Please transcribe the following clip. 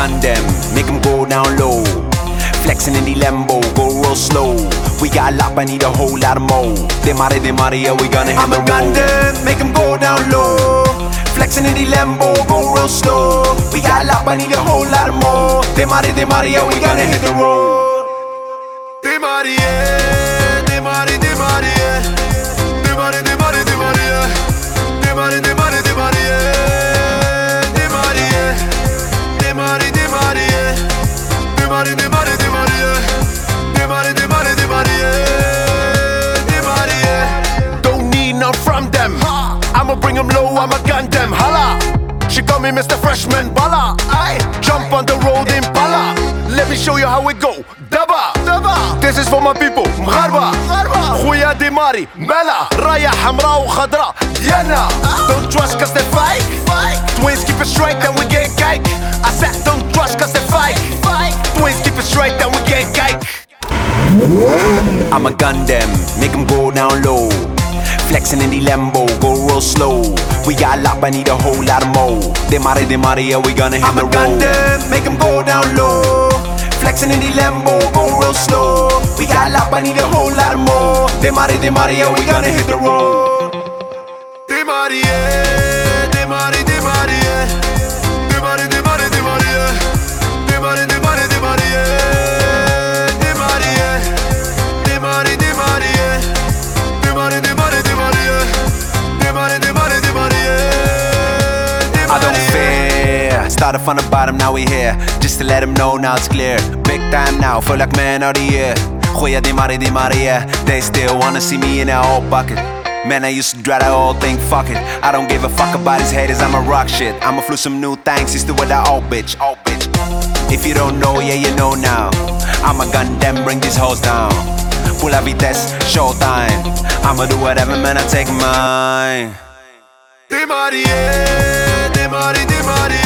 gun them, make them go down low. Flexing in the Lambo, go real slow. We got a lot, I need a whole lot of more. De mare, yeah, we gonna hit the road. I'ma gun them, make them go down low. Flexing in the Lambo, go real slow. We got a lot, I need a whole lot of more. De mare, yeah, we gonna hit the road. De mare, de mare, de mare, de mare, de mare, de mare, de mare, de mare, de mare, de mare, de mare, de mare, de mare, de mare, de mare, de mare, de mare, de mare, de mare. Don't need none from them. I'ma bring them low, I'ma gun them. Holla. She call me Mr. Freshman Bala. I jump on the road in Bala. Let me show you how it go. Daba, daba. This is for my people. مغاربة, خويا دي ماري, ملا, راية حمراء وخضراء, ديانا. Don't trust cause they fake. Twins keep it straight then we get cake. I said don't trust cause they fake. Twins keep it straight then we get cake. I'ma gun them, make them go down low. Flexing in the Lambo, go real slow. We got a lot, I need a whole lot of more. De mare, yeah, we gonna hit the road. I'ma gun them, make them go down low. Flexing in the Lambo, go real slow. We got a lot, I need a whole lot of more. De mare, yeah, we gonna hit the road. De mare, de mare, de mare, de mare, de mare, de mare, de mare, de mare, de mare, de mare, de mare, de mare, de mare, de mare, de mare, de mare, de mare, de mare. I don't fear. Started from the bottom, now we here. Just to let them know, now it's clear. Big time now, feel like man of the year. Goya de mare, yeah. They still wanna see me in that old bucket. Man, I used to drive that old thing, fuck it. I don't give a fuck about his haters, I'ma rock shit. I'ma flew some new things, he's still with that old bitch. If you don't know, yeah, you know now. I'ma gun them, bring these hoes down. Full of vitesse, showtime. I'ma do whatever, man, I take mine. De mare, de mare, de mare.